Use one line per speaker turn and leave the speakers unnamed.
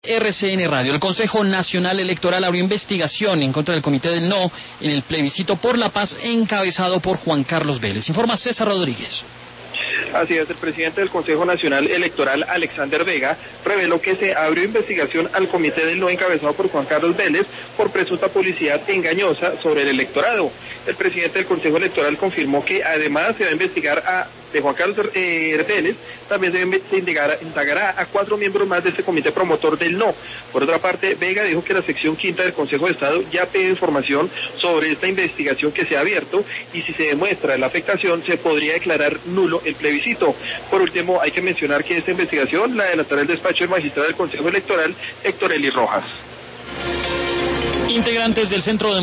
RCN Radio. El Consejo Nacional Electoral abrió investigación en contra del Comité del No en el plebiscito por la paz encabezado por Juan Carlos Vélez. Informa César Rodríguez.
Así es, el presidente del Consejo Nacional Electoral, Alexander Vega, reveló que se abrió investigación al Comité del No encabezado por Juan Carlos Vélez por presunta publicidad engañosa sobre el electorado. El presidente del Consejo Electoral confirmó que además se va a investigar de Juan Carlos Vélez, también se indagará a 4 miembros más de este comité promotor del No. Por otra parte, Vega dijo que la sección quinta del Consejo de Estado ya pide información sobre esta investigación que se ha abierto y si se demuestra la afectación se podría declarar nulo el plebiscito. Por último, hay que mencionar que esta investigación la delatará el despacho del magistrado del Consejo Electoral, Héctor Eli Rojas.
Integrantes del Centro de